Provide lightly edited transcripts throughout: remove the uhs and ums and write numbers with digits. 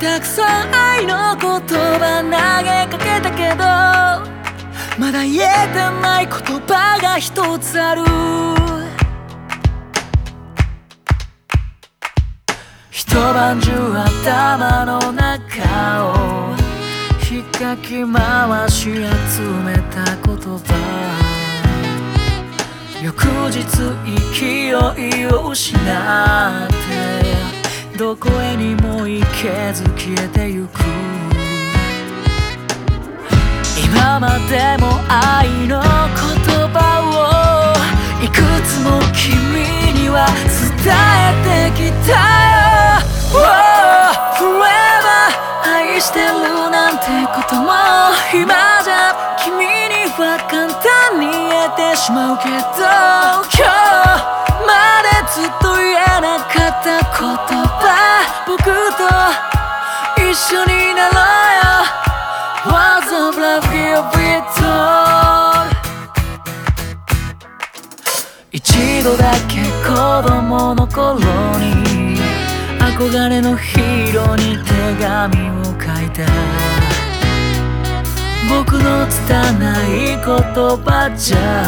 たくさん愛の言葉投げかけたけど、まだ言えてない言葉が一つある。一晩中頭の中をひっかき回し集めた言葉、翌日勢いを失ってどこへにも行けず消えてゆく。今までも愛の言葉をいくつも君には伝えてきたよ。 Forever 愛してるなんてことも今じゃ君には簡単に言えてしまうけど、今日までずっと言えなかった言葉、僕と一緒になろうよ。 Words of love give it all。 一度だけ子供の頃に憧れのヒーローに手紙を書いた。僕の拙い言葉じゃ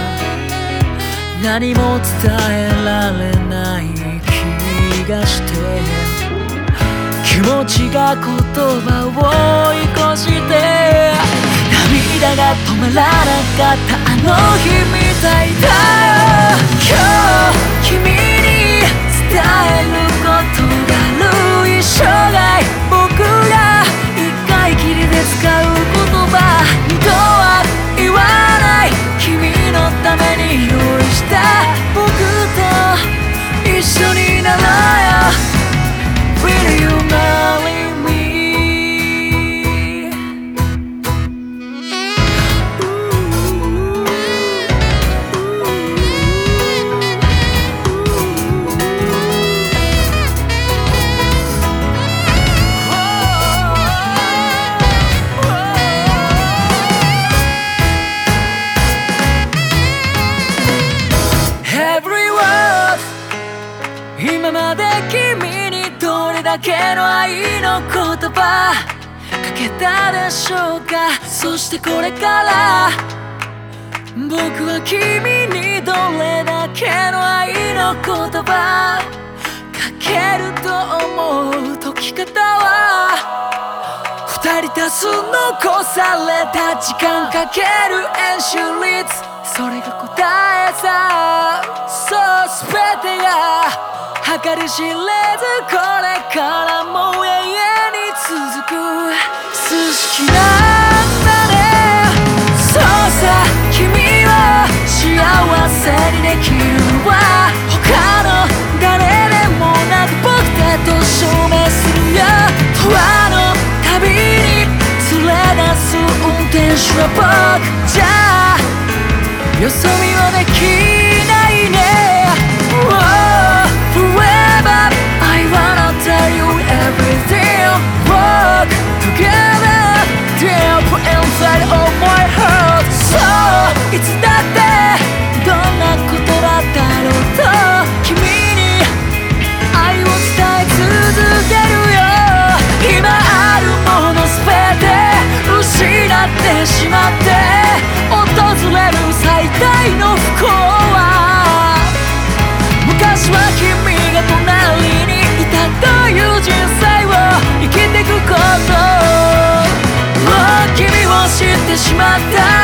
何も伝えられない気がして、気持ちが言葉を追い越して涙が止まらなかったあの日みたいだよ。今日君に伝えることがある。一生涯僕が一回きりで使う言葉、二度は言わない君のために用意した僕と一緒になろうよ。 Will you marry me？ Every word 今まで君にどれだけの愛の言葉かけたでしょうか。そしてこれから僕は君にどれだけの愛の言葉かけると思う。解き方は二人足す残された時間かける円周率、それが答えさ。そう全てが計り知れずこれからも永遠に続く数式なんだね。そうさ君を幸せにできるのは他の誰でもなく僕だと証明するよ。永遠の旅に連れ出す運転手は僕じゃよそ見はできないね。Forever I wanna tell you everything. Walk together deep inside of my heart. そういつだってどんなことだったろうと君に愛を伝え続けるよ。今あるもの全て失ってしまって訪れる最大の不幸は昔は君が隣にいたという人生を生きてくことを君を知ってしまった。